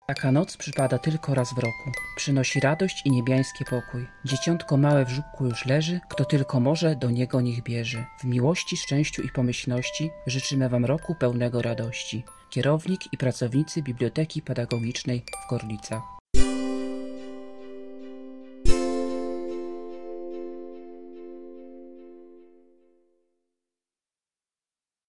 Taka noc przypada tylko raz w roku. Przynosi radość i niebiański pokój. Dzieciątko małe w żłobku już leży, kto tylko może, do niego niech bierze. W miłości, szczęściu i pomyślności życzymy wam roku pełnego radości. Kierownik i pracownicy Biblioteki Pedagogicznej w Gorlicach.